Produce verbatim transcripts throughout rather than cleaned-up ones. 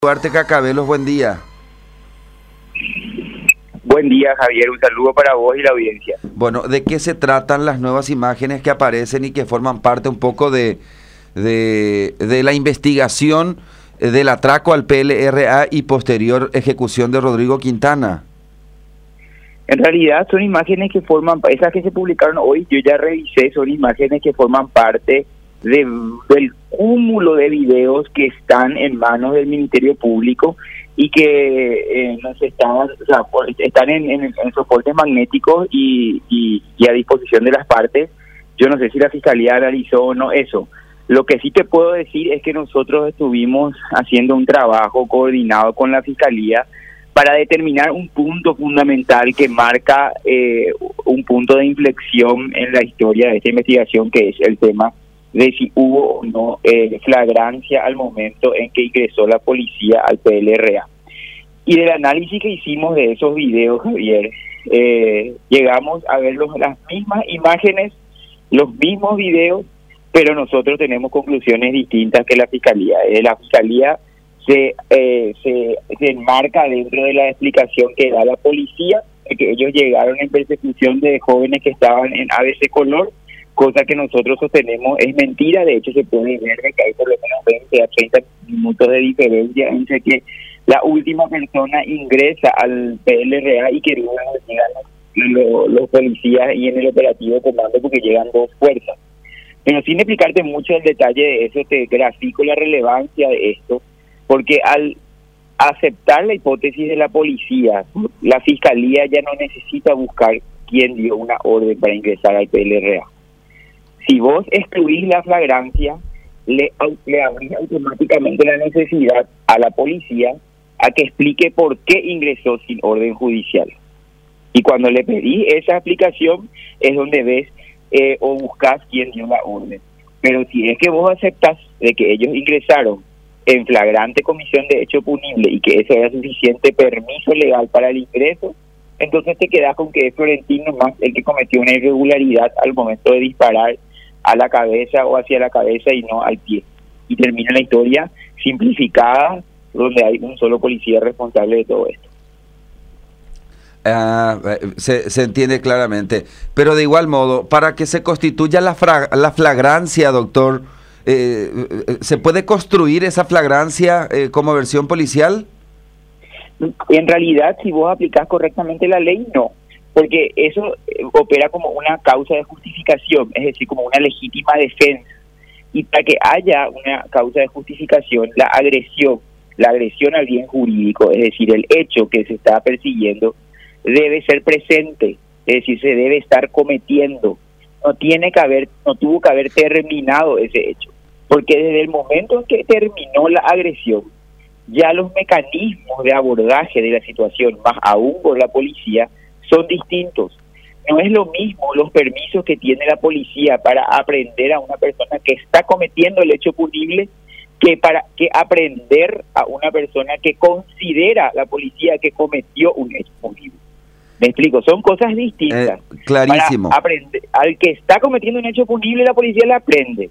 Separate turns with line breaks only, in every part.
Duarte Cacabelos, buen día.
Buen día, Javier, un saludo para vos y la audiencia.
Bueno, ¿de qué se tratan las nuevas imágenes que aparecen y que forman parte un poco de, de, de la investigación del atraco al P L R A y posterior ejecución de Rodrigo Quintana?
En realidad son imágenes que forman, esas que se publicaron hoy, yo ya revisé, son imágenes que forman parte de, del cúmulo de videos que están en manos del Ministerio Público y que eh, nos están, o sea, están en, en, en soportes magnéticos y, y, y a disposición de las partes. Yo no sé si la Fiscalía analizó o no eso. Lo que sí te puedo decir es que nosotros estuvimos haciendo un trabajo coordinado con la Fiscalía para determinar un punto fundamental que marca eh, un punto de inflexión en la historia de esta investigación, que es el tema de si hubo o no eh, flagrancia al momento en que ingresó la policía al P L R A. Y del análisis que hicimos de esos videos, Javier, eh, llegamos a ver los, las mismas imágenes, los mismos videos, pero nosotros tenemos conclusiones distintas que la Fiscalía. Eh, la Fiscalía se, eh, se, se enmarca dentro de la explicación que da la policía, de que ellos llegaron en persecución de jóvenes que estaban en A B C Color, cosa que nosotros sostenemos es mentira. De hecho, se puede ver que hay por lo menos veinte a treinta minutos de diferencia entre que la última persona ingresa al P L R A y que luego llegan los, los policías y en el operativo comando, porque llegan dos fuerzas. Pero sin explicarte mucho el detalle de eso, te grafico la relevancia de esto, porque al aceptar la hipótesis de la policía, la Fiscalía ya no necesita buscar quién dio una orden para ingresar al P L R A. Si vos excluís la flagrancia, le, le abrís automáticamente la necesidad a la policía a que explique por qué ingresó sin orden judicial. Y cuando le pedí esa explicación es donde ves eh, o buscas quién dio la orden. Pero si es que vos aceptas de que ellos ingresaron en flagrante comisión de hecho punible y que eso era suficiente permiso legal para el ingreso, entonces te quedas con que es Florentino más el que cometió una irregularidad al momento de disparar a la cabeza o hacia la cabeza y no al pie. Y termina la historia simplificada, donde hay un solo policía responsable de todo esto.
Ah, se, se entiende claramente. Pero de igual modo, para que se constituya la, fra, la flagrancia, doctor, eh, ¿se puede construir esa flagrancia eh, como versión policial?
En realidad, si vos aplicás correctamente la ley, no. Porque eso eh, opera como una causa de justificación, es decir, como una legítima defensa. Y para que haya una causa de justificación, la agresión, la agresión al bien jurídico, es decir, el hecho que se está persiguiendo, debe ser presente, es decir, se debe estar cometiendo. No tiene que haber, no tuvo que haber terminado ese hecho, porque desde el momento en que terminó la agresión, ya los mecanismos de abordaje de la situación, más aún por la policía, son distintos. No es lo mismo los permisos que tiene la policía para aprender a una persona que está cometiendo el hecho punible que para que aprender a una persona que considera la policía que cometió un hecho punible. Me explico, son cosas distintas.
Eh, clarísimo.
Para aprender, al que está cometiendo un hecho punible, la policía le aprende.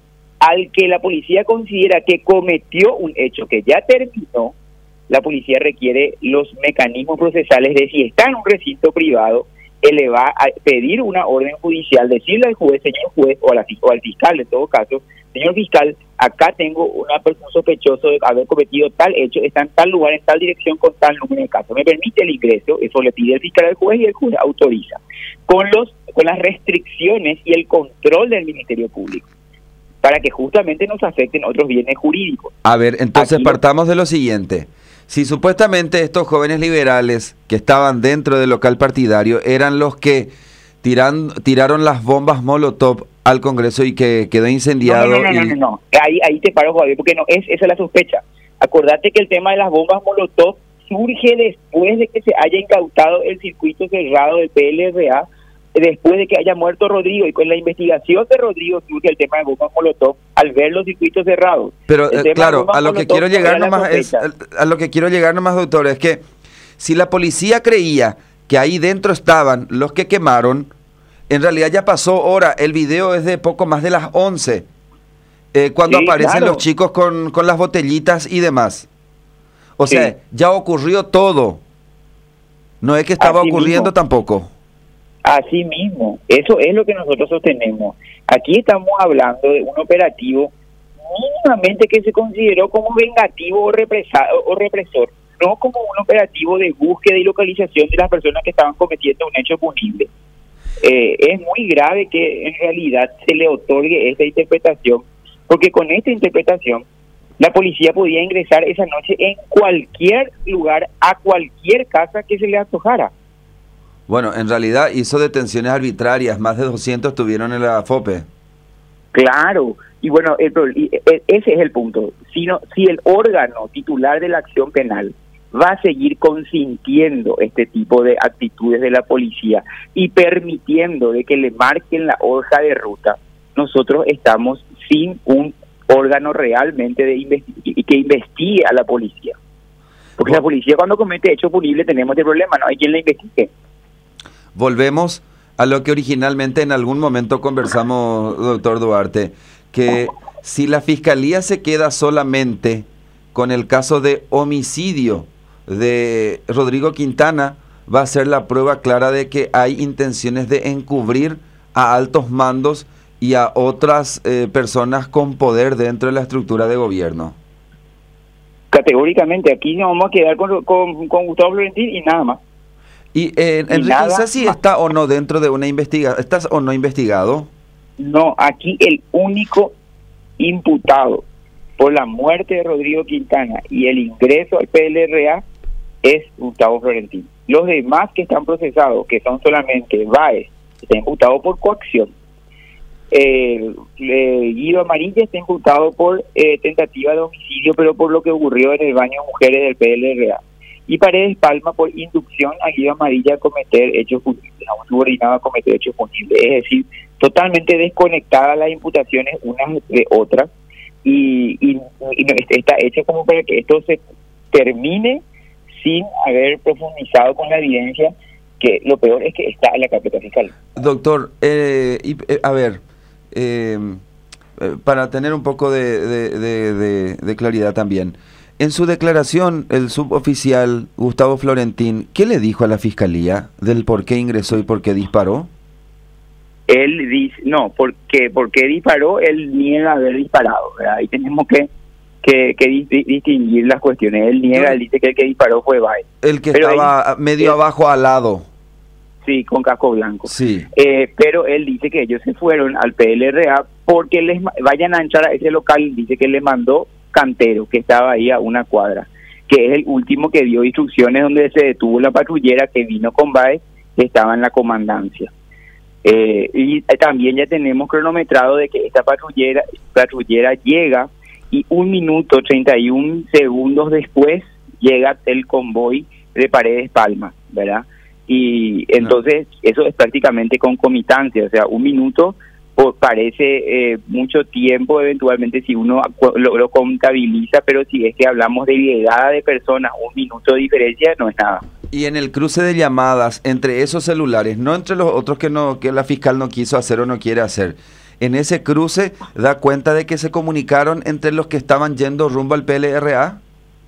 Al que la policía considera que cometió un hecho que ya terminó, la policía requiere los mecanismos procesales de si está en un recinto privado, él le va a pedir una orden judicial, decirle al juez, señor juez, o, a la, o al fiscal en todo caso, señor fiscal, acá tengo una persona sospechoso de haber cometido tal hecho, está en tal lugar, en tal dirección, con tal número de caso. Me permite el ingreso, eso le pide el fiscal al juez y el juez autoriza, con los con las restricciones y el control del Ministerio Público, para que justamente nos afecten otros bienes jurídicos.
A ver, entonces
Aquí
partamos de lo siguiente. Si supuestamente estos jóvenes liberales que estaban dentro del local partidario eran los que tiran, tiraron las bombas Molotov al Congreso y que quedó incendiado...
No, no, no, no,
y...
no, no, no. Ahí, ahí te paro, Javier, porque no es esa es la sospecha. Acordate que el tema de las bombas Molotov surge después de que se haya incautado el circuito cerrado del P L R A, después de que haya muerto Rodrigo, y con la investigación de Rodrigo surge el tema de bombas Molotov al ver los circuitos cerrados.
Pero eh, claro, a lo que quiero llegar nomás es,
sospecha.
a lo que quiero llegar nomás, doctor, es que si la policía creía que ahí dentro estaban los que quemaron, en realidad ya pasó hora. El video es de poco más de las once, eh, cuando
sí,
aparecen
claro.
los chicos con, con las botellitas y demás. O
Sí.
sea, ya ocurrió todo. No es que estaba
Así
ocurriendo
mismo.
tampoco.
Así mismo, eso es lo que nosotros sostenemos. Aquí estamos hablando de un operativo mínimamente que se consideró como vengativo o, represa- o represor, no como un operativo de búsqueda y localización de las personas que estaban cometiendo un hecho punible. Eh, es muy grave que en realidad se le otorgue esta interpretación, porque con esta interpretación la policía podía ingresar esa noche en cualquier lugar, a cualquier casa que se le antojara.
Bueno, en realidad hizo detenciones arbitrarias, más de doscientos estuvieron en la FOPE.
Claro, y bueno, el, pro- y, e- ese es el punto. Si, no, si el órgano titular de la acción penal va a seguir consintiendo este tipo de actitudes de la policía y permitiendo de que le marquen la hoja de ruta, nosotros estamos sin un órgano realmente de investi- que investigue a la policía. Porque
Bueno.
la policía cuando comete hechos punibles tenemos este problema, no hay quien la investigue.
Volvemos a lo que originalmente en algún momento conversamos, doctor Duarte, que si la fiscalía se queda solamente con el caso de homicidio de Rodrigo Quintana, va a ser la prueba clara de que hay intenciones de encubrir a altos mandos y a otras eh, personas con poder dentro de la estructura de gobierno.
Categóricamente, aquí nos vamos a quedar con, con, con Gustavo Florentín y nada más.
Y eh,
Y
Enrique,
nada
¿sabes si
más.
está o no dentro de una investigación? ¿Estás o no investigado?
No, aquí el único imputado por la muerte de Rodrigo Quintana y el ingreso al P L R A es Gustavo Florentín. Los demás que están procesados, que son solamente Báez, está imputado por coacción. Eh, eh, Guido Amarilla está imputado por eh, tentativa de homicidio, pero por lo que ocurrió en el baño de mujeres del P L R A. Y Paredes Palma por inducción a Guido Amarilla a cometer hechos punibles, a un subordinado a cometer hechos punibles. Es decir, totalmente desconectadas las imputaciones unas de otras, y, y, y no, está hecho como para que esto se termine sin haber profundizado con la evidencia, que lo peor es que está en la carpeta fiscal.
Doctor, eh, y, eh, a ver, eh, eh, para tener un poco de, de, de, de, de claridad también, en su declaración, el suboficial Gustavo Florentín, ¿qué le dijo a la fiscalía del por qué ingresó y por qué disparó?
Él dice, no, porque porque disparó, él niega haber disparado, ¿verdad? Ahí tenemos que que, que dis- distinguir las cuestiones. Él niega,
Yo-
él dice que el que disparó fue Baez.
El que
Pero
estaba
él-
medio
él-
abajo al lado.
Sí, con casco blanco.
Sí.
Eh, pero él dice que ellos se fueron al P L R A porque les ma- vayan a anchar a ese local. Dice que le mandó Cantero, que estaba ahí a una cuadra, que es el último que dio instrucciones donde se detuvo la patrullera que vino con Baez, que estaba en la comandancia. Eh, y también ya tenemos cronometrado de que esta patrullera, patrullera llega y un minuto, treinta y un segundos después, llega el convoy de Paredes Palma, ¿verdad? Y entonces eso es prácticamente concomitancia, o sea, un minuto o parece eh, mucho tiempo eventualmente si uno lo, lo contabiliza, pero si es que hablamos de llegada de personas, un minuto de diferencia no es nada.
Y en el cruce de llamadas entre esos celulares, no entre los otros que no que la fiscal no quiso hacer o no quiere hacer, en ese cruce da cuenta de que se comunicaron entre los que estaban yendo rumbo al P L R A.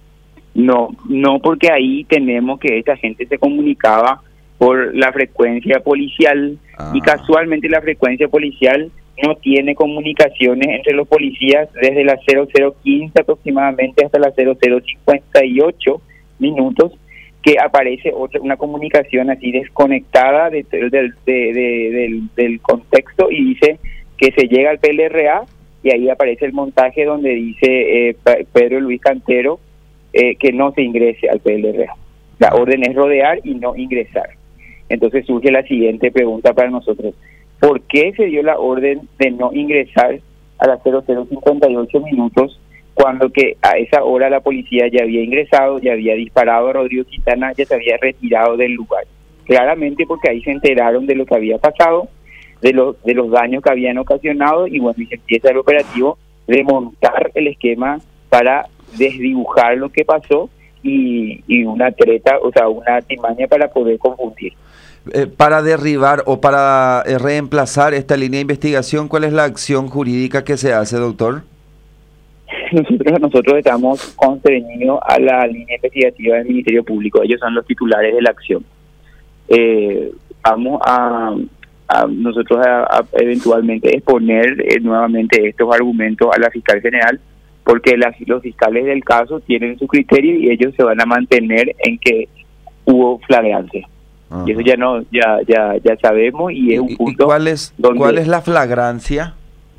No, no, porque ahí tenemos que esta gente se comunicaba por la frecuencia policial
Ah.
y casualmente la frecuencia policial no tiene comunicaciones entre los policías desde las cero cero quince aproximadamente hasta las cero cero cincuenta y ocho minutos, que aparece otra una comunicación así desconectada de, de, de, de, del, del contexto, y dice que se llega al P L R A y ahí aparece el montaje donde dice eh, Pedro Luis Cantero eh, que no se ingrese al P L R A. La orden es rodear y no ingresar. Entonces surge la siguiente pregunta para nosotros: ¿por qué se dio la orden de no ingresar a las cero cero cincuenta y ocho minutos cuando que a esa hora la policía ya había ingresado, ya había disparado a Rodrigo Quintana, ya se había retirado del lugar? Claramente porque ahí se enteraron de lo que había pasado, de los de los daños que habían ocasionado, y bueno, y se empieza el operativo de montar el esquema para desdibujar lo que pasó y, y una treta, o sea, una artimaña para poder confundir.
Eh, para derribar o para eh, reemplazar esta línea de investigación, ¿cuál es la acción jurídica que se hace, doctor?
nosotros, nosotros estamos constreñidos a la línea investigativa del Ministerio Público. Ellos son los titulares de la acción. Eh, vamos a, a nosotros a, a eventualmente exponer eh, nuevamente estos argumentos a la fiscal general, porque las, los fiscales del caso tienen su criterio y ellos se van a mantener en que hubo flagrancia. Uh-huh. Y eso ya no ya ya ya sabemos y es un punto.
¿Y cuál es donde cuál es la flagrancia?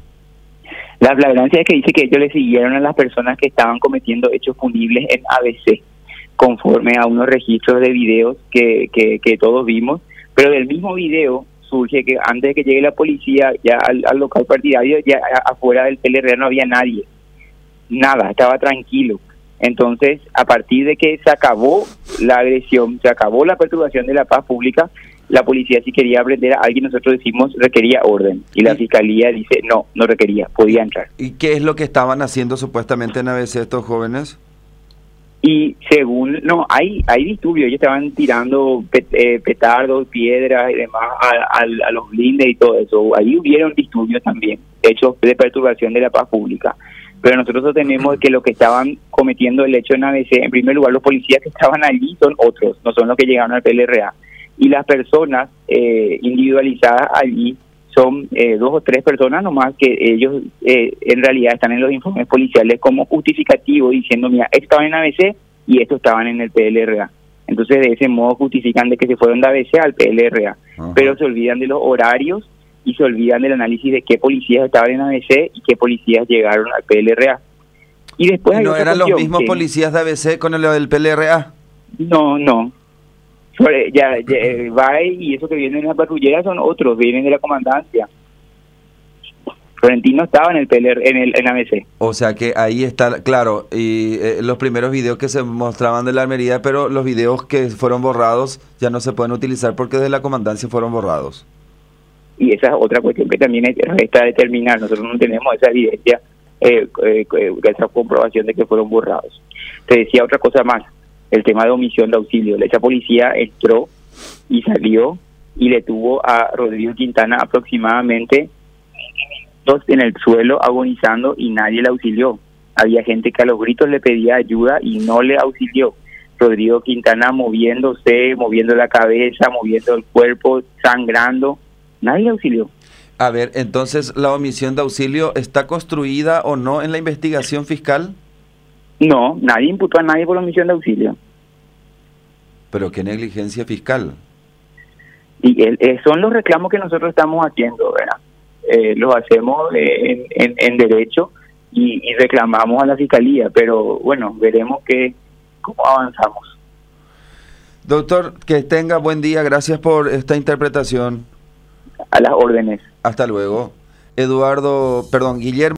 La flagrancia es que dice que ellos le siguieron a las personas que estaban cometiendo hechos punibles en A B C, conforme a unos registros de videos que, que, que todos vimos, pero del mismo video surge que antes de que llegue la policía ya al, al local partidario, ya afuera del P L R A no había nadie, nada, estaba tranquilo. Entonces, a partir de que se acabó la agresión, se acabó la perturbación de la paz pública, la policía, si quería aprender a alguien, nosotros decimos requería orden, y la fiscalía dice no, no requería, podía entrar.
¿Y qué es lo que estaban haciendo supuestamente en A B C estos jóvenes?
Y según, no, hay hay disturbios, ellos estaban tirando pet, eh, petardos, piedras y demás a, a, a los blindes y todo eso. Ahí hubieron disturbios también, hechos de perturbación de la paz pública. Pero nosotros sostenemos que los que estaban cometiendo el hecho en A B C, en primer lugar, los policías que estaban allí son otros, no son los que llegaron al P L R A. Y las personas eh, individualizadas allí son eh, dos o tres personas nomás que ellos eh, en realidad están en los informes policiales como justificativo diciendo, mira, esto estaba en A B C y estos estaban en el P L R A. Entonces de ese modo justifican de que se fueron de A B C al P L R A. Uh-huh. Pero se olvidan de los horarios y se olvidan del análisis de qué policías estaban en A B C y qué policías llegaron al P L R A. Y después
¿Y no eran los mismos
que,
policías de A B C con el del P L R A?
No, no. Ya, ya va y eso que vienen en la patrullera son otros, vienen de la comandancia. Florentino estaba en el P L R, en el en A B C.
O sea que ahí está, claro, y eh, los primeros videos que se mostraban de la Almería, pero los videos que fueron borrados ya no se pueden utilizar porque de la comandancia fueron borrados.
Y esa es otra cuestión que también está determinar. Nosotros no tenemos esa evidencia, eh, eh, esa comprobación de que fueron borrados. Te decía otra cosa más. El tema de omisión de auxilio. Esa policía entró y salió y le tuvo a Rodrigo Quintana aproximadamente dos en el suelo agonizando y nadie le auxilió. Había gente que a los gritos le pedía ayuda y no le auxilió. Rodrigo Quintana moviéndose, moviendo la cabeza, moviendo el cuerpo, sangrando, nadie le auxilió.
A ver, entonces, ¿la omisión de auxilio está construida o no en la investigación fiscal?
No, nadie imputó a nadie por omisión de auxilio.
¿Pero qué negligencia fiscal?
Y el, eh, son los reclamos que nosotros estamos haciendo, ¿verdad? Eh, los hacemos eh, en, en, en derecho y, y reclamamos a la fiscalía, pero bueno, veremos que cómo avanzamos.
Doctor, que tenga buen día, gracias por esta interpretación.
A las órdenes.
Hasta luego. Eduardo, perdón, Guillermo.